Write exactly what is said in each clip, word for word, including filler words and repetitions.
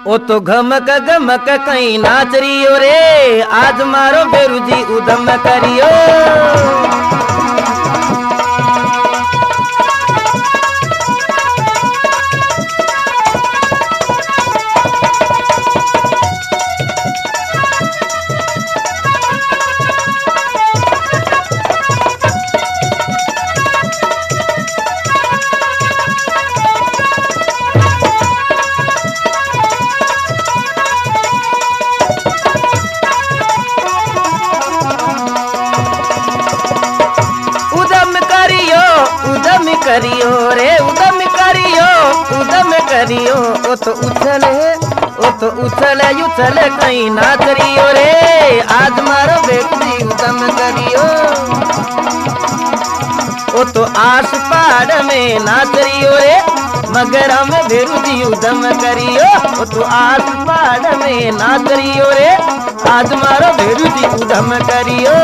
ओ तो घमक घमक कहीं नाच रियो रे, आज मारो बेरुजी उदम करियो। करियो रे उदम करियो उदम करियो, ओ तो उछले ओ तो उछले उछले कहीं नाच रियो रे, आज मारो बेटी उदम करियो। ओ तो आस पहाड़ में नाच रियो रे, मगर हम बेरुजी उदम करियो। ओ तो आस पहाड़ में नाच रियो रे, आज मारो बेरुजी उदम करियो।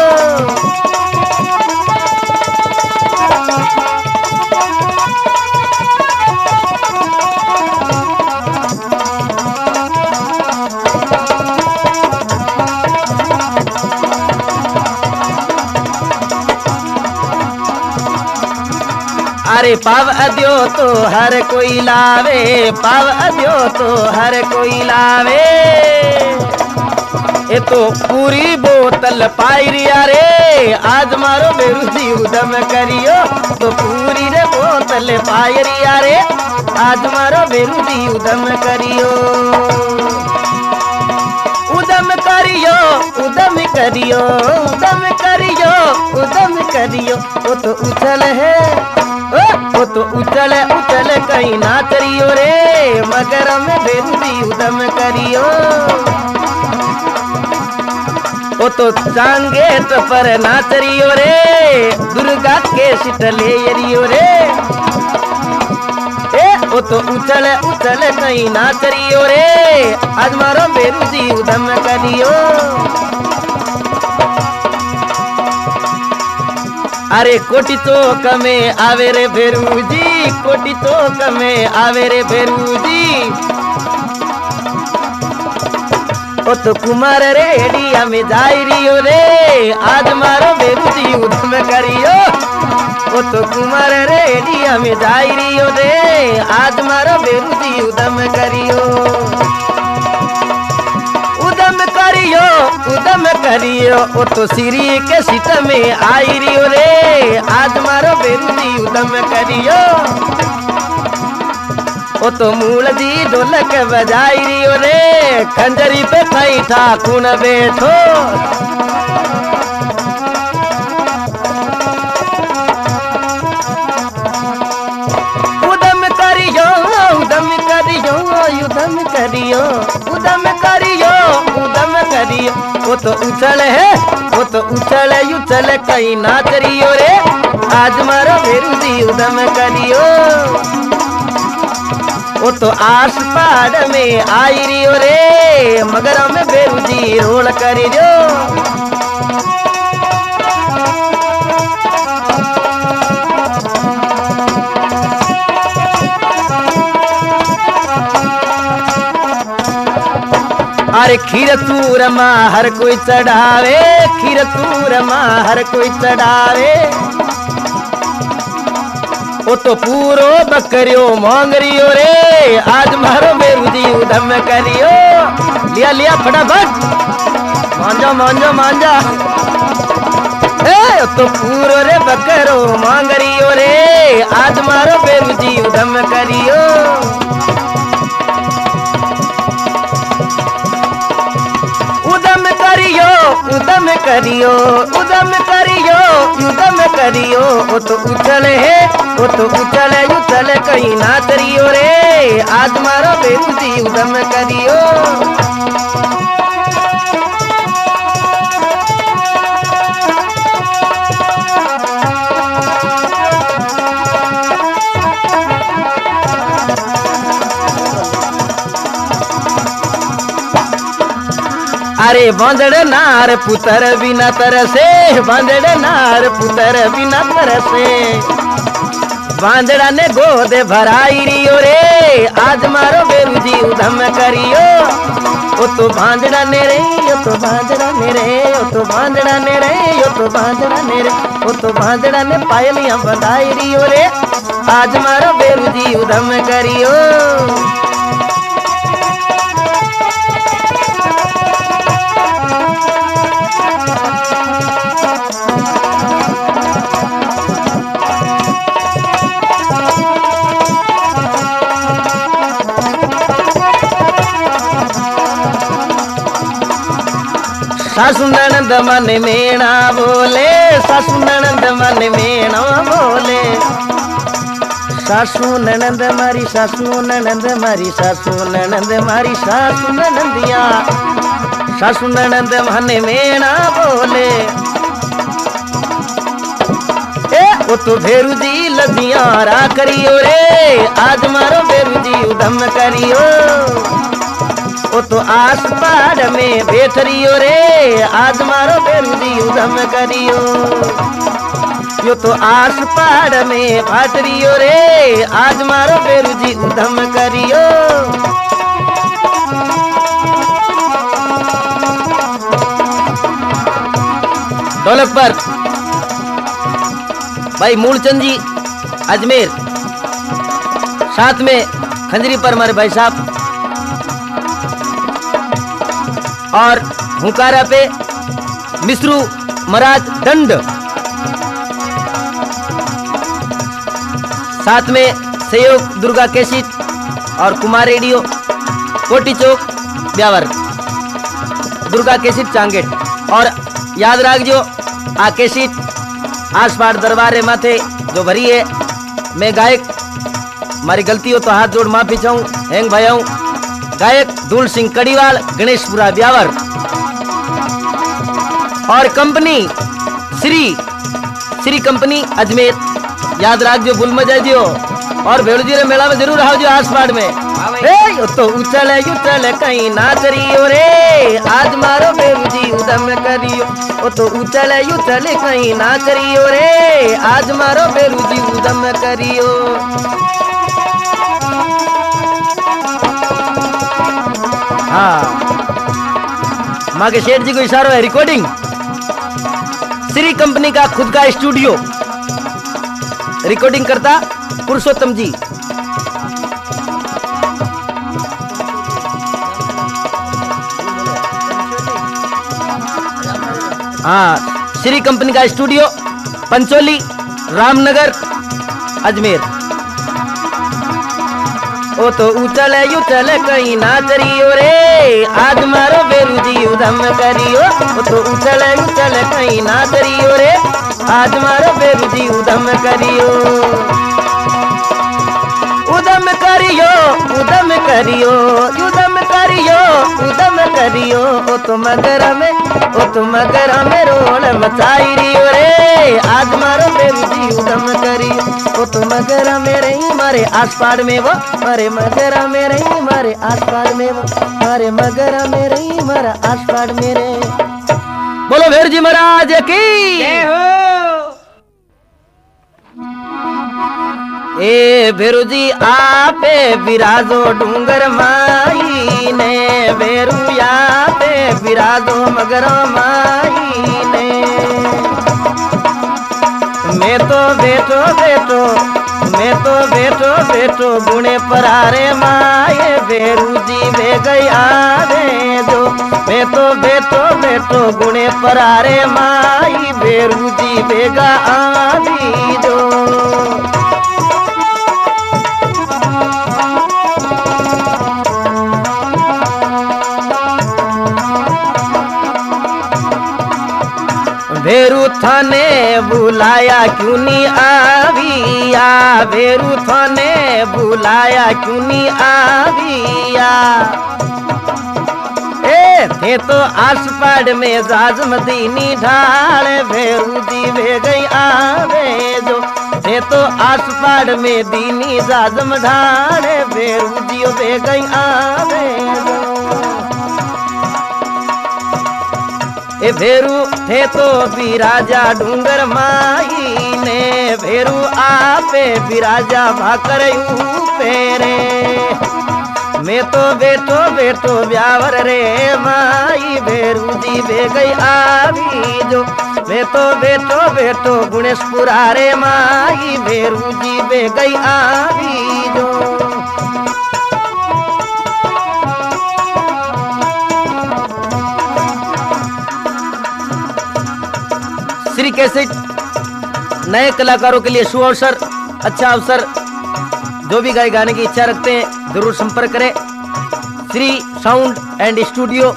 अरे पाव अद्यो तो हर कोई लावे, पाव अद्यो तो हर कोई लावे। ये तो पूरी बोतल पाई रिया रे, आज मारो बेरुजी उदम करियो। तो पूरी रे बोतल पाई रिया रे, आज मारो बेरुजी उदम करियो। उदम करियो उदम करियो उदम करियो उदम करियो, वो तो उछल है ओ तो उछल उछल कहीं नाच रियो रे, मगर में बेरुजी उदम करियो। ओ तो चांगेट पर नाच रियो रे, दुर्गा के शीतले रियो रे। ए ओ तो उछल उछल कहीं नाच रियो रे, आज मारो बेरुजी उदम करियो। अरे कोटी चौक में आवे रे बेरुजी, कोटी चौक में आवे रे बेरुजी। ओ तो कुमार रेडिया में जाई रियो रे, आज मारो बेरुजी उदम करियो। ओ तो कुमार रेडिया में जाई रियो रे, आज मारो बेरुजी उदम करियो। उदम करियो उदम करियो, ओ तो सीरी के सीट में आई रियो रे, आज मारो बेरुजी उदम करियो। ओ तो मूल जी ढोलक बजाई रियो रे, खंजरी पे कई ठाकुन बैठो। उदम करियो उदम करियो उदम करियो उदम करियो उदम करियो, वो तो उछल है वो तो उछल उछल कहीं नाच रियो रे, आज मारो बेरुजी उदम करियो। वो तो आस पहाड़ में आई रियो रे, मगर में बेरुजी रोल करियो। अरे खीर चूरमा हर कोई चढ़ावे, खीर चूरमा हर कोई चढ़ावे। ओ तो पूरो बकरियो मांग रियो रे, आज मारो बेरुजी उदम करियो। लिया लिया फटाफट मांझा मांझा मांझा। ए तो पूरो रे बकरो मांग रियो रे, आज मारो बेरुजी उदम करियो। उदम करियो उदम करियो उदम करियो उदम करियो, ओ तो उछल है ओ तो उछल उछल कहीं नाच रियो रे, आज मारो बेरुजी उदम करियो। अरे बांधड़ नार पुतर बिना तरसे, बांधड़ नार पुतर बिना तरसे। बांदड़ा ने गोद भराई रियो रे आज मारो बेरू जी उधम करियो ओ तो बांदड़ा ने रे ओ तो बांदड़ा ने रे ओ तो बांदड़ा ने रे ओ तो बांदड़ा ने रे ओ तो बांदड़ा ने पायलियां बंधाई रियो रे आज मारो बेरू जी उधम करियो। सासु ननद मन मेणा बोले सासु ननद मन मेणा बोले सासु ननद मारी सासु ननद मारी सासु ननद मारी सासु ननदिया सासु ननद मन मेणा बोले ए ओ तो भेरू जी लदिया रा करियो रे आज मारो भेरू जी उधम करियो ओ तो आस पहाड़ में बैठ रियो रे आज मारो बेरू जी उधम करियो यो तो आस पहाड़ में बैठ रियो रे आज मारो बेरू जी उधम करियो। ढोलक पर भाई मूलचंद जी अजमेर, साथ में खंजरी पर हमारे भाई साहब और हुकारा पे मिश्रू महाराज दंड, साथ में सहयोग दुर्गा केसिट और कुमार रेडियो कोटी चौक ब्यावर दुर्गा केसिट चांगेट। और याद रखजो आ केसिट आसपास दरबारे माथे जो भरी है मैं गायक मारी गलती हो तो हाथ जोड़ माफी चाहूँ हैंग भाई हूँ गायक धूल सिंह कड़ीवाल गणेशपुरा ब्यावर और कंपनी श्री श्री कंपनी अजमेर याद रख जो भूल मजा दियो और भेड़ू जी रे मेला में जरूर आओ जो आसपास में ए तो उछल उछल कहीं नाच रियो रे आज मारो भेड़ू जी उधम करियो ओ तो उछल उछल कहीं नाच रियो रे आज मारो भेड़ू जी उधम करियो। हाँ माँ के शेठ जी को इशारा है रिकॉर्डिंग श्री कंपनी का खुद का स्टूडियो रिकॉर्डिंग करता पुरुषोत्तम जी। हाँ श्री कंपनी का स्टूडियो पंचोली रामनगर अजमेर। ओ तो उछल उछल कहीं नाच रियो रे आज मारो बेरू जी उधम करियो ओ तो उछल उछल कहीं नाच रियो रे आज मारो बेरू जी उधम करियो उधम करियो उधम करियो उधम करियो उधम करियो ओ तो मगर में ओ तो मगर में रोल मचाई रियो रे आज मारो बेरू जी उधम करियो ओ तो मगर में रही मारे आसपास में वो मारे मगर में रही मारे आसपास में वो मारे मगर में रही मारा आसपास में रे। बोलो भेरू जी महाराज की जय हो। ए भेरू जी आपे विराजो डूंगर माई ने भेरू आपे विराजो मगर माई ने मैं तो बेटो बेटो मैं तो बेटो बेटो गुणे परारे माए भेरू जी वे गई आवे जो मैं तो बेटो बेटो गुणे परारे माई भेरू जी बेगा आवी जो। भेरू थाने बुलाया क्यों नहीं आविया भेरू थाने बुलाया क्यों नहीं आविया ए थे तो आसपाड़ में जाज मदीनी ढाल भेरू जी वे गई आवे जो थे तो आसपाड़ में दीनी जाजम ढाल भेरू जी वे गई आवे जो। ए भेरू थे तो भी राजा डूंगर माई ने भेरू आपे विराजा भाकर यूं पेरे। मैं तो बेटो बेटो ब्यावर रे माई भेरू जी बे गई आवी जो। मैं तो बेटो बेटो गुणेशपुरा रे माई भेरू जी बे गई आवी जो। श्री कैसेट नए कलाकारों के लिए शुभ अवसर, अच्छा अवसर। जो भी गाय गाने की इच्छा रखते हैं जरूर संपर्क करें। Shri sound and studio,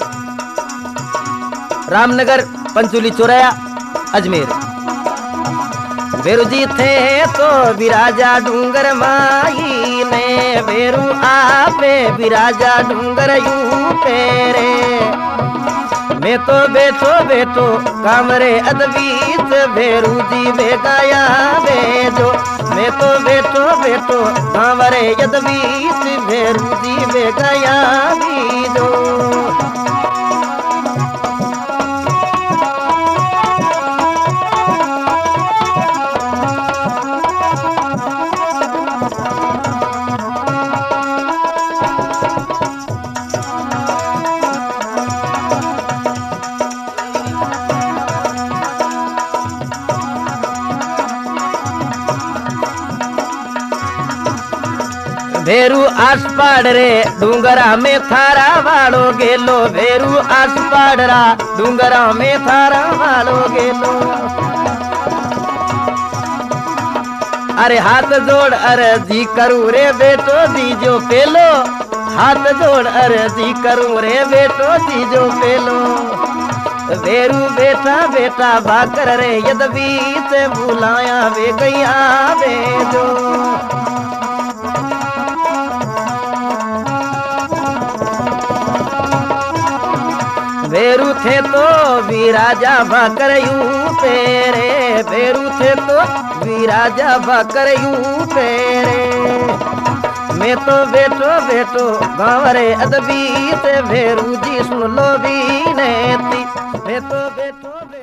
Ramnagar, Pancholi चौराया, अजमेर। भेरू जी थे तो विराजा डूंगर माई ने, भेरू आपे विराजा डूंगर यूं पेरे। मैं तो बेटो बेटो कामरे अदबीत भेरू जी बे गाया बेजो। मैं तो बेटो बेटो कामरे अदबीत भेरू जी बे गाया बीजो। भेरू आस पाड़ रे डूंगरा में थारा वालो गेलो। भेरू आस पाड़ रा डूंगरा में थारा वालो गेलो। अरे हाथ जोड़ अर्जी करूं रे बेटो दीजो पेलो। हाथ जोड़ अर्जी करूं रे बेटो दीजो पेलो। भेरू बेटा बेटा भाकर रे यदवी से बुलाया वे गैया बेजो। भेरू थे तो विराजा भाकर यूं पेरे। भेरू थे तो विराजा भाकर यूं पेरे। मैं तो बेटो बेटो गाँवरे अदबी ते भेरू जी सुन लो भी नेती। मैं तो बेटो